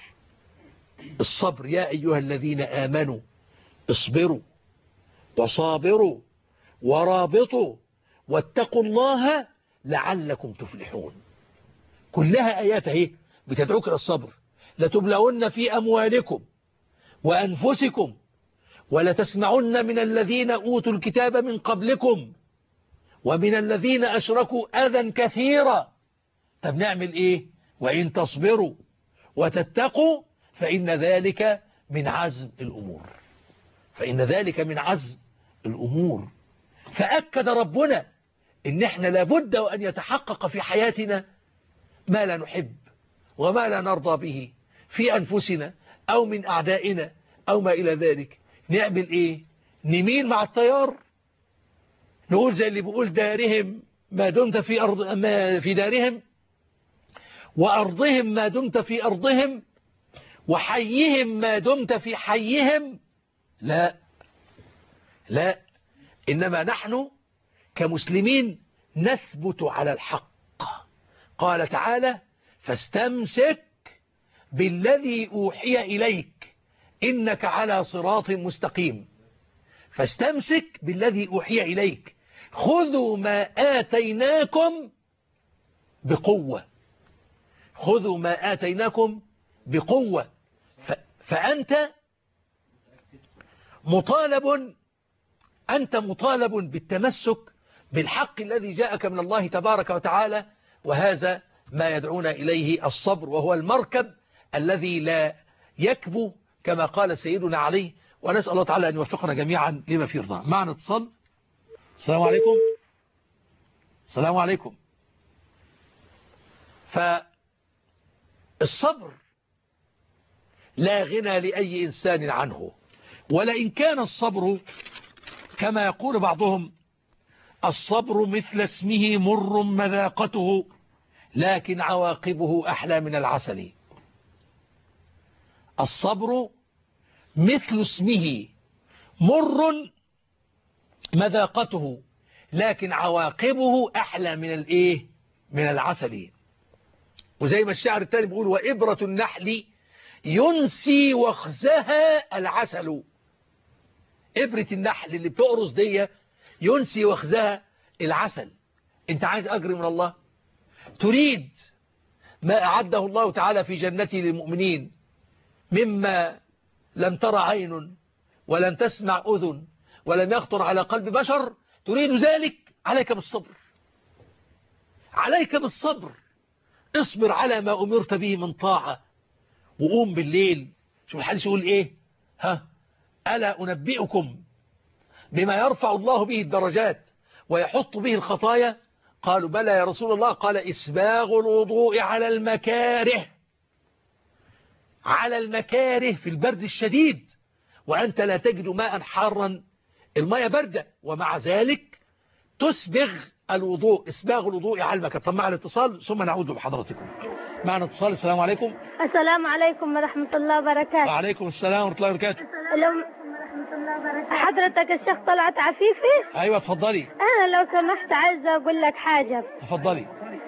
الصبر يا أيها الذين آمنوا اصبروا وصابروا ورابطوا واتقوا الله لعلكم تفلحون. كلها آيات اهي بتدعوك إلى الصبر. لتبلون في أموالكم وأنفسكم ولتسمعن من الذين أوتوا الكتاب من قبلكم ومن الذين أشركوا أذى كثيرا. طب نعمل إيه؟ وإن تصبروا وتتقوا فإن ذلك من عزم الأمور. فإن ذلك من عزم الأمور. فأكد ربنا إن إحنا لابد وأن يتحقق في حياتنا ما لا نحب وما لا نرضى به في أنفسنا أو من أعدائنا أو ما إلى ذلك. نعمل إيه؟ نميل مع التيار، نقول زي اللي بيقول دارهم ما دمت في أرض ما في دارهم وأرضهم ما دمت في أرضهم وحيهم ما دمت في حيهم. لا لا، إنما نحن كمسلمين نثبت على الحق. قال تعالى فاستمسك بالذي أوحي إليك إنك على صراط مستقيم. فاستمسك بالذي أوحي إليك. خذوا ما آتيناكم بقوة. خذوا ما آتيناكم بقوة. فأنت مطالب أنت مطالب بالتمسك بالحق الذي جاءك من الله تبارك وتعالى. وهذا ما يدعونا إليه الصبر، وهو المركب الذي لا يكبو كما قال سيدنا علي. ونسأل الله تعالى أن يوفقنا جميعا لما فيه رضاه. معنا اتصال. السلام عليكم. السلام عليكم. فالصبر لا غنى لأي إنسان عنه. ولئن كان الصبر كما يقول بعضهم الصبر مثل اسمه مر مذاقته لكن عواقبه أحلى من العسل. الصبر مثل اسمه مر مذاقته لكن عواقبه أحلى من الإيه؟ من العسل. وزي ما الشعر التالي بيقول وإبرة النحل ينسي وخزها العسل. إبرة النحل اللي بتقرص دي ينسي وخزها العسل. انت عايز أجر من الله؟ تريد ما أعده الله تعالى في جنته للمؤمنين مما لم ترى عين ولم تسمع أذن ولم يخطر على قلب بشر؟ تريد ذلك؟ عليك بالصبر. عليك بالصبر. اصبر على ما أمرت به من طاعة وقوم بالليل. شوف الحديث يقول إيه؟ ها ألا أنبئكم بما يرفع الله به الدرجات ويحط به الخطايا؟ قالوا بلى يا رسول الله. قال إسباغ الوضوء على المكاره. على المكاره في البرد الشديد وأنت لا تجد ماء حارا، الماء باردة، ومع ذلك تسبغ الوضوء. إسباغ الوضوء على المكاره. طب مع الاتصال ثم نعود بحضرتكم. معنا اتصال. السلام عليكم. السلام عليكم ورحمة الله وبركاته. وعليكم السلام ورحمة الله وبركاته. حضرتك الشيخ طلعت عفيفي؟ أيوة اتفضلي. أنا لو سمحت عايزة أقول لك حاجة. اتفضلي.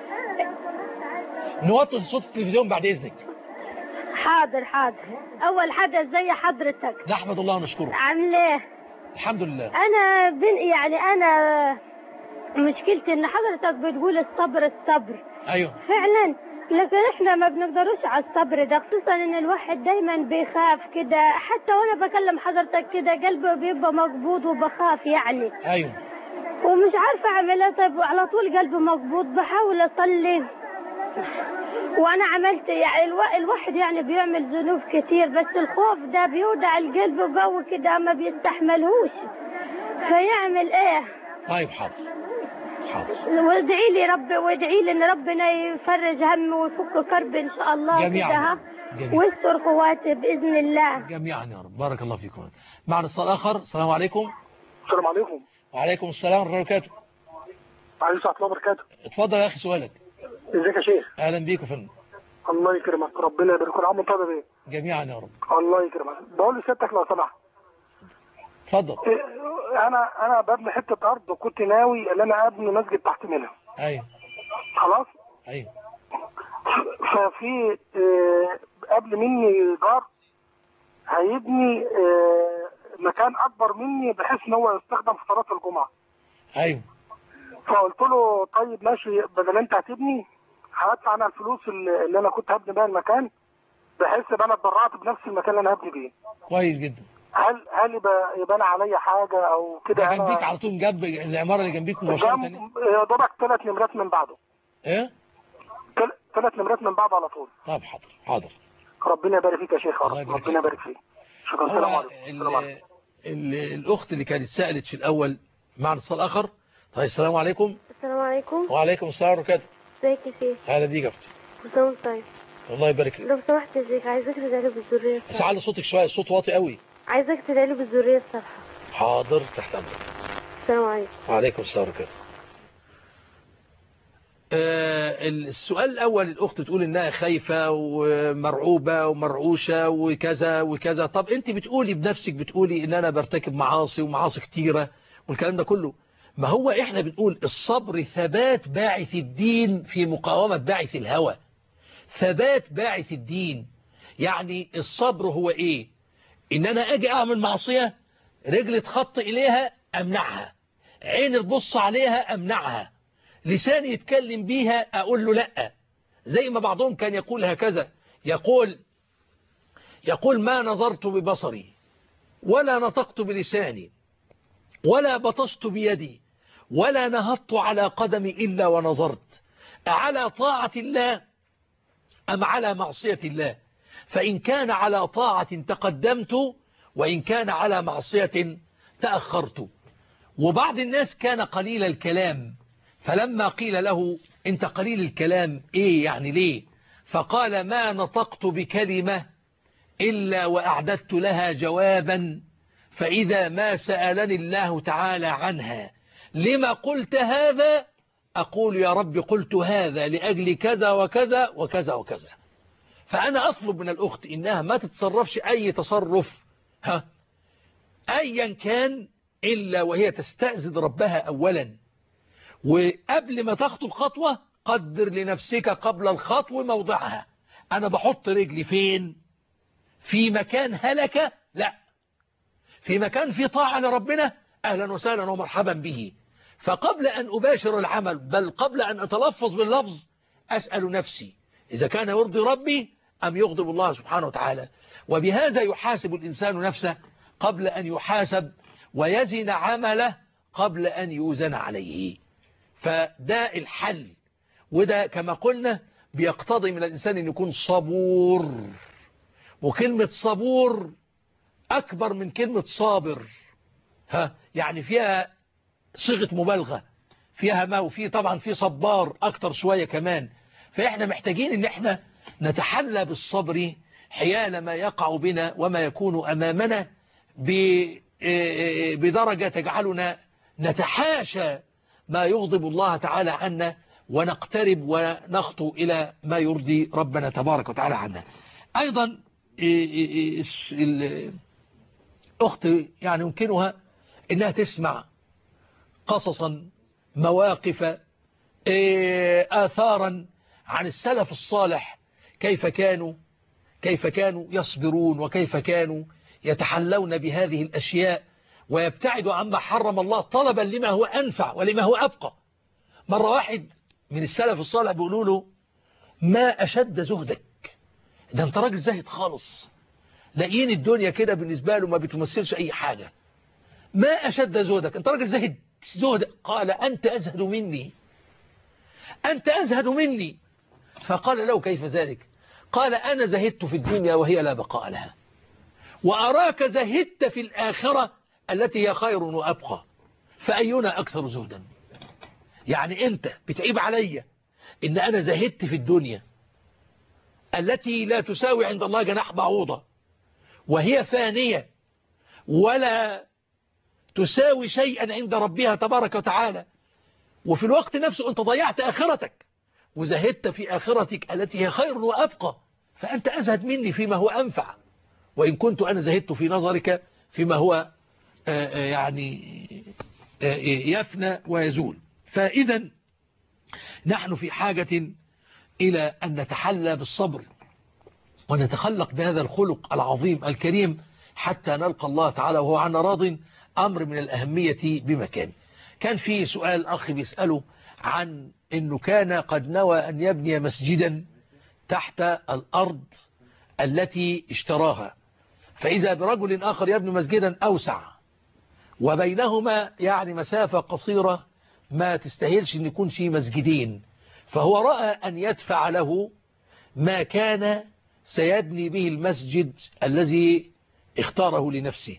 نوطي صوت التلفزيون بعد إذنك. حاضر حاضر. أول حاجة ازي حضرتك؟ نحمد الله ونشكره. عامل ايه؟ الحمد لله. أنا بن يعني أنا مشكلتي إن حضرتك بتقول الصبر الصبر. أيوة فعلا، لكن احنا ما بنقدروش على الصبر ده، خصوصا ان الواحد دايما بيخاف كده. حتى وانا بكلم حضرتك كده قلبي بيبقى مقبوض وبخاف يعني. ايوه. ومش عارفه اعمل ايه. طيب على طول قلبي مقبوض، بحاول اصلي وانا عملت يعني الو... الواحد يعني بيعمل ذنوب كتير، بس الخوف ده بيودع القلب قوي كده ما بيستحملهوش. فيعمل ايه؟ طيب حاضر وادعي لي رب وادعي لي ان ربنا يفرج همي ويفك كربي ان شاء الله جميعا كده ويستر قواتي باذن الله جميعا يا رب. بارك الله فيكم. معنا اتصال اخر. السلام عليكم. السلام عليكم. وعليكم السلام ورحمه الله وبركاته. عليكم السلام ورحمه الله وبركاته. اتفضل يا اخي سؤالك. ازيك يا شيخ؟ اهلا بيك يا فندم. الله يكرمك، ربنا يبارك لك. عم طيب ايه؟ جميعا يا رب. الله يكرمك. بقول لسيادتك لو سمحت. اتفضل. انا انا ببني حته ارض وكنت ناوي ان انا ابني مسجد تحت منها. ايوه. خلاص؟ ايوه. ففي اه قبل مني جار هيبني اه مكان اكبر مني بحيث ان هو يستخدم في صلاه الجمعه. ايوه. فقلت له طيب ماشي، بدل انت هتبني هدفع انا الفلوس اللي انا كنت هبني بيها المكان، بحيث ان انا اتبرعت بنفس المكان اللي انا هبني بيه. كويس جدا. هل هل يبقى يبقى انا عليا حاجه او كده؟ ده جنبيك على طول، جنب العماره اللي جنبيك مباشره. جنب يا دوبك ثلاث نمرات من بعده. ايه؟ ثلاث نمرات من بعض على طول. طب حاضر حاضر. ربنا يبارك فيك يا شيخ. ربنا يبارك فيك. شكرا. السلام عليكم. الاخت اللي كانت سالت في الاول معنا اتصال اخر. طيب السلام عليكم. السلام عليكم. وعليكم السلام ورحمه الله وبركاته. ازيك يا شيخ؟ اهلا بيك يا اختي. كل طيب. الله يبارك لك. لو سمحت يا شيخ عايزاك تدعي لي بالذريه. بس علي صوتك شويه، الصوت واطي قوي. عايزاك تدعي لي بالذريه الصالحه. حاضر تحت امرك. السلام عليكم. وعليكم السلام ورحمه الله. آه السؤال الاول، الاخت تقول انها خايفه ومرعوبه ومرعوشه وكذا وكذا. طب انت بتقولي بنفسك، بتقولي ان انا برتكب معاصي ومعاصي كتيره والكلام ده كله. ما هو احنا بنقول الصبر ثبات باعث الدين في مقاومه باعث الهوى. ثبات باعث الدين يعني الصبر هو ايه؟ ان انا اجي اعمل معصيه، رجلي تخط اليها امنعها، عيني تبص عليها امنعها، لساني يتكلم بيها اقول له لا. زي ما بعضهم كان يقول هكذا، يقول يقول ما نظرت ببصري ولا نطقت بلساني ولا بطشت بيدي ولا نهضت على قدمي إلا ونظرت على طاعة الله أم على معصية الله. فإن كان على طاعة تقدمت وإن كان على معصية تأخرت. وبعض الناس كان قليل الكلام، فلما قيل له أنت قليل الكلام إيه يعني ليه؟ فقال ما نطقت بكلمة إلا وأعددت لها جوابا، فإذا ما سألني الله تعالى عنها لما قلت هذا أقول يا رب قلت هذا لأجل كذا وكذا وكذا وكذا. فأنا أطلب من الأخت إنها ما تتصرفش أي تصرف ها أيا كان إلا وهي تستأذن ربها أولا، وقبل ما تخطو الخطوة قدر لنفسك قبل الخطوة موضعها. أنا بحط رجلي فين؟ في مكان هلكة؟ لا، في مكان في طاعة لربنا أهلا وسهلا ومرحبا به. فقبل أن أباشر العمل بل قبل أن أتلفظ باللفظ أسأل نفسي إذا كان يرضي ربي أم يغضب الله سبحانه وتعالى. وبهذا يحاسب الإنسان نفسه قبل أن يحاسب، ويزن عمله قبل أن يوزن عليه. فده الحل، وده كما قلنا بيقتضي من الإنسان أن يكون صبور. وكلمة صبور أكبر من كلمة صابر، ها يعني فيها صيغة مبالغة، فيها ما وفي طبعا في صبار أكتر شوية كمان. فإحنا محتاجين أن احنا نتحلى بالصبر حيال ما يقع بنا وما يكون أمامنا بدرجة تجعلنا نتحاشى ما يغضب الله تعالى عنا ونقترب ونخطو إلى ما يرضي ربنا تبارك وتعالى عنا. أيضا الأخت يعني يمكنها أنها تسمع قصصا مواقف آثارا عن السلف الصالح، كيف كانوا كيف كانوا يصبرون وكيف كانوا يتحلون بهذه الأشياء ويبتعدوا عما حرم الله طلبا لما هو أنفع ولما هو أبقى. مرة واحد من السلف الصالح بيقولوا له ما أشد زهدك، ده انت راجل زاهد خالص، لاقيين الدنيا كده بالنسبة له ما بتمثلش أي حاجة. ما أشد زهدك، انت راجل زاهد زهد. قال أنت أزهد مني، أنت أزهد مني. فقال له كيف ذلك؟ قال أنا زهدت في الدنيا وهي لا بقاء لها، وأراك زهدت في الآخرة التي هي خير وأبقى، فأينا أكثر زهدا؟ يعني أنت بتعيب عليا إن أنا زهدت في الدنيا التي لا تساوي عند الله جناح بعوضة، وهي فانية ولا تساوي شيئا عند ربها تبارك وتعالى، وفي الوقت نفسه أنت ضيعت آخرتك وزهدت في آخرتك التي هي خير وأبقى، فأنت أزهد مني فيما هو أنفع، وإن كنت أنا زهدت في نظرك فيما هو يعني يفنى ويزول. فإذا نحن في حاجة إلى أن نتحلى بالصبر ونتخلق بهذا الخلق العظيم الكريم حتى نلقى الله تعالى وهو عنا راض، أمر من الأهمية بمكان. كان في سؤال أخي بيسأله عن أنه كان قد نوى أن يبني مسجدا تحت الأرض التي اشتراها، فإذا برجل آخر يبني مسجدا أوسع وبينهما يعني مسافة قصيرة ما تستاهلش أن يكون في مسجدين، فهو رأى أن يدفع له ما كان سيبني به المسجد الذي اختاره لنفسه.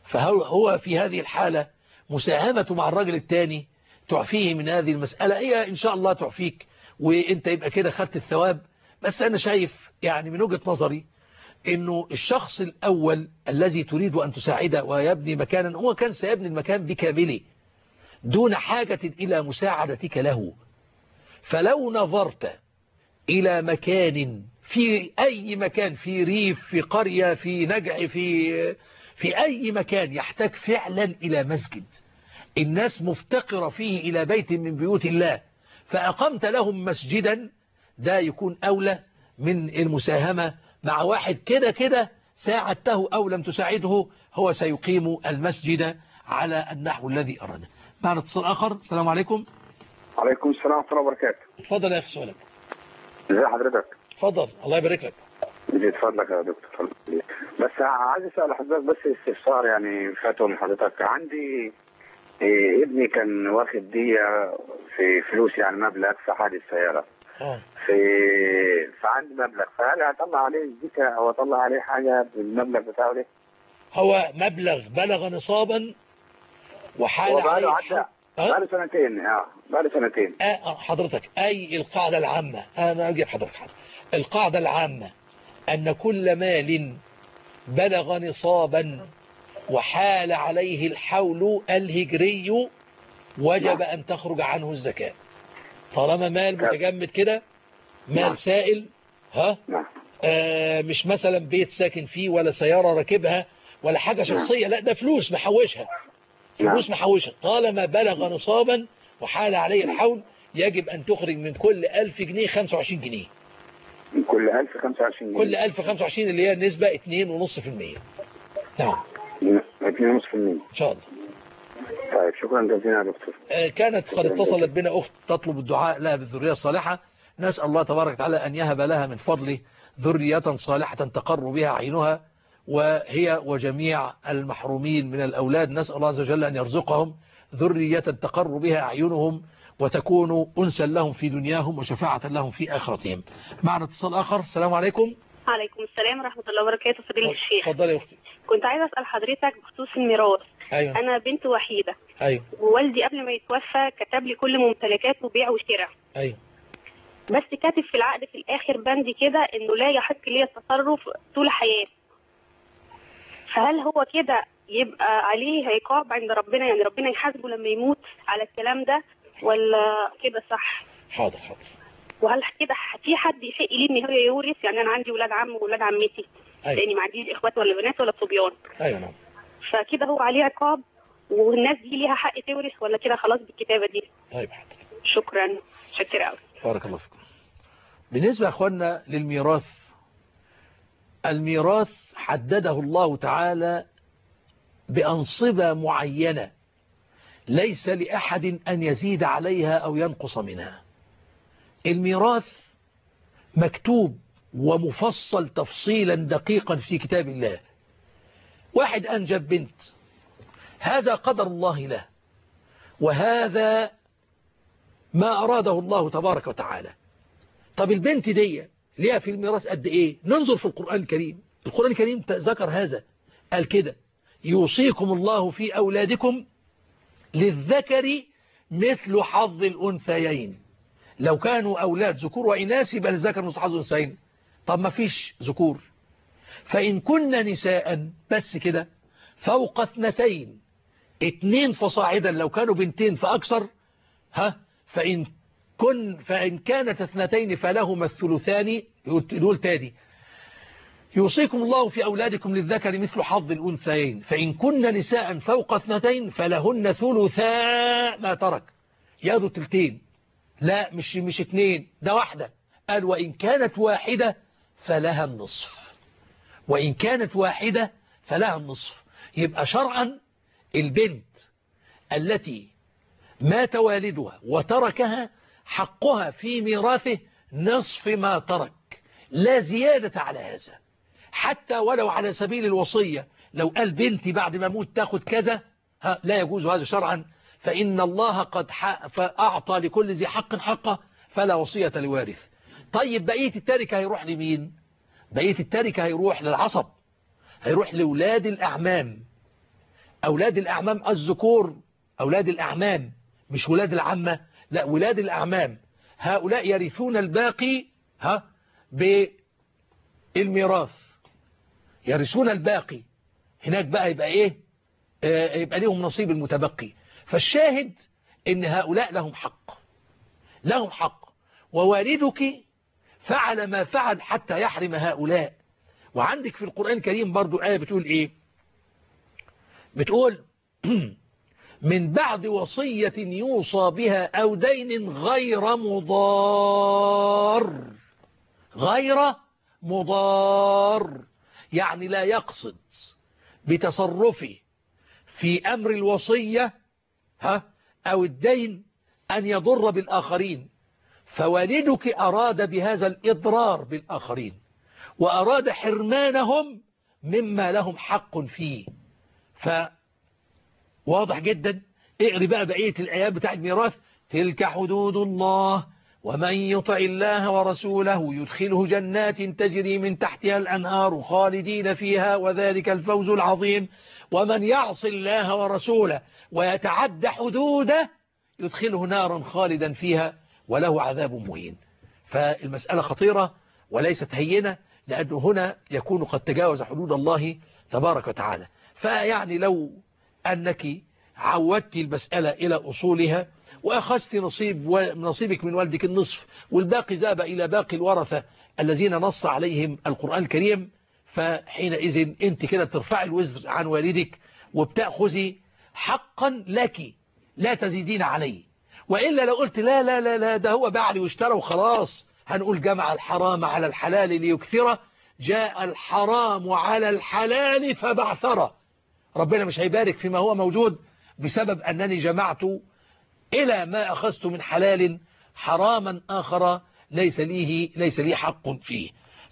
فهو في هذه الحالة مساهمة مع الرجل الثاني تعفيه من هذه المسألة، هي إن شاء الله تعفيك وإنت يبقى كده خدت الثواب. بس أنا شايف يعني من وجهة نظري إنه الشخص الأول الذي تريد أن تساعده ويبني مكانا هو كان سيبني المكان بكامله دون حاجة إلى مساعدتك له. فلو نظرت إلى مكان في أي مكان، في ريف، في قرية، في نجع، في في أي مكان يحتاج فعلا إلى مسجد الناس مفتقرة فيه إلى بيت من بيوت الله، فأقمت لهم مسجدا، ده يكون أولى من المساهمة مع واحد كده كده ساعدته أو لم تساعده هو سيقيم المسجد على النحو الذي أراده. معنا اتصال آخر. السلام عليكم. عليكم السلام ورحمة الله وبركاته. اتفضل يا أخي سؤالك. ازي حضرتك؟ اتفضل الله يبارك لك. يزيد فضلك يا دكتور. بس عايز اسال حضرتك بس استفسار يعني فاتوا من حضرتك. عندي إيه ابني كان واخد دية في فلوس يعني مبلغ في حادث سيارة. اه في فعندي مبلغ، فهل هطلع عليه الزكاة او اطلع عليه حاجة بالمبلغ بتاعه ده؟ هو مبلغ بلغ نصابا وحال عليه عدى بقاله سنتين. اه بقاله سنتين. اه حضرتك اي القاعدة العامة، انا اجيب حضرتك حضرتك القاعدة العامة ان كل مال بلغ نصابا وحال عليه الحول الهجري وجب أن تخرج عنه الزكاة. طالما مال متجمد كده، مال سائل، ها آه مش مثلا بيت ساكن فيه ولا سيارة راكبها ولا حاجة شخصية، لا ده فلوس محوشها، فلوس محوشها، طالما بلغ نصابا وحال عليه الحول يجب أن تخرج من كل ألف جنيه خمسة وعشرين جنيه. من كل ألف خمسة وعشرين جنيه. كل ألف خمسة وعشرين اللي هي النسبة اتنين ونص في المية. نعم اتنين ونص في المية إن شاء الله. طيب شكرا جزيلا يا دكتور. كانت قد اتصلت بنا أخت تطلب الدعاء لها بالذرية الصالحة، نسأل الله تبارك وتعالى أن يهب لها من فضله ذرية صالحة تقر بها عينها، وهي وجميع المحرومين من الأولاد نسأل الله عز وجل أن يرزقهم ذرية تقر بها أعينهم وتكون أنسا لهم في دنياهم وشفاعة لهم في آخرتهم. معنا اتصال آخر. السلام عليكم. عليكم السلام ورحمة الله وبركاته. فضيلة الشيخ. اتفضلي يا أختي. كنت عايزة أسأل حضرتك بخصوص الميراث. أيوة. أنا بنت وحيدة. أيوة. ووالدي قبل ما يتوفى كتب لي كل ممتلكاته بيع وشراء. أيوة. بس كاتب في العقد في الآخر بند كده إنه لا يحق لي التصرف طول حياتي. فهل هو كده يبقى عليه عقاب عند ربنا، يعني ربنا يحاسبه لما يموت على الكلام ده ولا كده صح؟ حاضر حاضر. وهل كده في حد يحق لي ان هو يورث؟ يعني انا عندي ولاد عم وولاد عمتي. أيوة. لاني ما عنديش اخوات ولا بنات ولا صبيان. ايوه نعم. فكده هو عليه عقاب والناس دي ليها حق تورث ولا كده خلاص بالكتابه دي؟ طيب حاضر. شكرا شكرا قوي. بارك الله فيكم. بالنسبه يا اخواننا للميراث، الميراث حدده الله تعالى بأنصبة معينة ليس لأحد أن يزيد عليها أو ينقص منها. الميراث مكتوب ومفصل تفصيلا دقيقا في كتاب الله. واحد أنجب بنت، هذا قدر الله له وهذا ما أراده الله تبارك وتعالى. طب البنت دي ليها في الميراث قد إيه؟ ننظر في القرآن الكريم. القرآن الكريم ذكر هذا، قال كده: يوصيكم الله في أولادكم للذكر مثل حظ الأنثيين. لو كانوا أولاد ذكور وإناث يبقى للذكر مثل حظ الأنثيين. طب ما فيش ذكور. فإن كن نساء بس كده فوق اثنتين، اتنين فصاعدا لو كانوا بنتين فأكثر، ها فإن كن فإن كانت اثنتين فلهما الثلثان. يقول تاني: يوصيكم الله في أولادكم للذكر مثل حظ الأنثيين، فإن كن نساء فوق اثنتين فلهن ثلثا ما ترك. ياخدوا تلتين، لا مش مش اتنين، ده واحدة. قال: وإن كانت واحدة فلها النصف. وإن كانت واحدة فلها النصف. يبقى شرعا البنت التي مات والدها وتركها حقها في ميراثه نصف ما ترك، لا زيادة على هذا، حتى ولو على سبيل الوصية. لو قال بنتي بعد ما موت تاخد كذا، ها لا يجوز هذا شرعا، فإن الله قد أعطى لكل ذي حق حقه فلا وصية لوارث. طيب بقية التركة هيروح لمين؟ بقية التركة هيروح للعصب، هيروح لأولاد الأعمام. أولاد الأعمام الذكور، أولاد الأعمام مش ولاد العمة، لا ولاد الأعمام، هؤلاء يرثون الباقي ها بالميراث، يرثون الباقي. هناك بقى يبقى إيه؟ آه يبقى لهم نصيب المتبقي. فالشاهد إن هؤلاء لهم حق، لهم حق. ووالدك فعل ما فعل حتى يحرم هؤلاء. وعندك في القرآن الكريم برضو آية بتقول إيه؟ بتقول: من بعد وصية يوصى بها أو دين غير مضار. غير مضار يعني لا يقصد بتصرفه في أمر الوصية ها أو الدين أن يضر بالآخرين. فوالدك أراد بهذا الإضرار بالآخرين، وأراد حرمانهم مما لهم حق فيه. فواضح جدا. اقري بقى بقية الآيات بتاع الميراث: تلك حدود الله ومن يطع الله ورسوله يدخله جنات تجري من تحتها الأنهار خالدين فيها وذلك الفوز العظيم، ومن يعص الله ورسوله ويتعد حدوده يدخله نارا خالدا فيها وله عذاب مهين. فالمسألة خطيرة وليست هينة، لأنه هنا يكون قد تجاوز حدود الله تبارك وتعالى. فيعني لو أنك عودت المسألة إلى أصولها وأخذت نصيب نصيبك من والدك النصف والباقي ذهب إلى باقي الورثة الذين نص عليهم القرآن الكريم، فحينئذ أنت كده ترفع الوزر عن والدك وبتأخذي حقا لك لا تزيدين عليه. وإلا لو قلت لا لا لا لا ده هو باع لي واشترى وخلاص، هنقول جمع الحرام على الحلال ليكثره، جاء الحرام على الحلال فبعثره. ربنا مش هيبارك فيما هو موجود بسبب أنني جمعت إلى ما أخذت من حلال حراما آخر ليس ليه ليس لي حق فيه.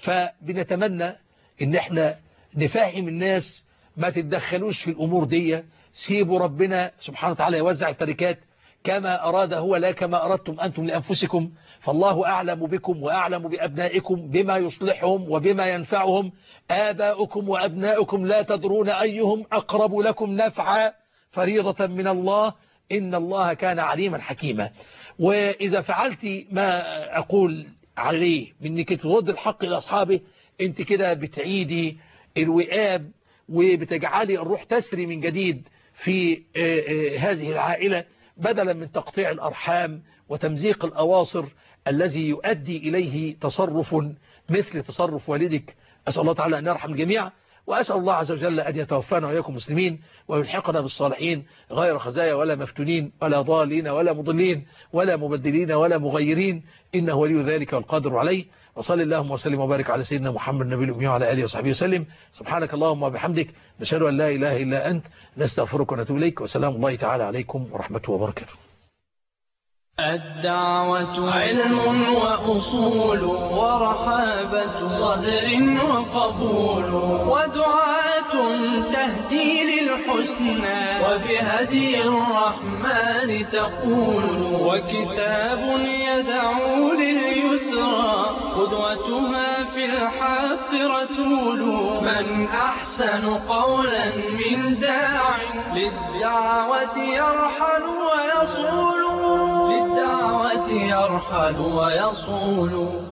فبنتمنى إن احنا نفهم الناس ما تتدخلوش في الأمور دي، سيبوا ربنا سبحانه وتعالى يوزع التركات كما أراد هو لا كما أردتم أنتم لأنفسكم. فالله أعلم بكم وأعلم بأبنائكم بما يصلحهم وبما ينفعهم. آباؤكم وأبناؤكم لا تدرون أيهم أقرب لكم نفعا، فريضة من الله، إن الله كان عليما حكيما. وإذا فعلت ما أقول عليه منك ترد الحق لأصحابه، أنت كده بتعيدي الوئاب وبتجعلي الروح تسري من جديد في هذه العائلة، بدلا من تقطيع الأرحام وتمزيق الأواصر الذي يؤدي إليه تصرف مثل تصرف والدك. أسأل الله تعالى أن يرحم الجميع، وأسأل الله عز وجل أن يتوفانا وإياكم مسلمين ويلحقنا بالصالحين غير خزايا ولا مفتونين ولا ضالين ولا مضلين ولا مبدلين ولا مغيرين، إنه ولي ذلك والقادر عليه. وصلى اللهم وسلم وبارك على سيدنا محمد النبي الأمي وعلى آله وصحبه وسلم. سبحانك اللهم وبحمدك، نشهد أن لا إله إلا أنت، نستغفرك ونتوب إليك، وسلام الله تعالى عليكم ورحمته وبركاته. الدعوة علم وأصول ورحابة صدر وقبول، ودعاة تهدي للحسنى وبهدي الرحمن تقول، وكتاب يدعو لليسرى قدوتها في الحق رسول. من أحسن قولا من داع للدعوة يرحل ويصول. بالدعوة يرحل ويصول.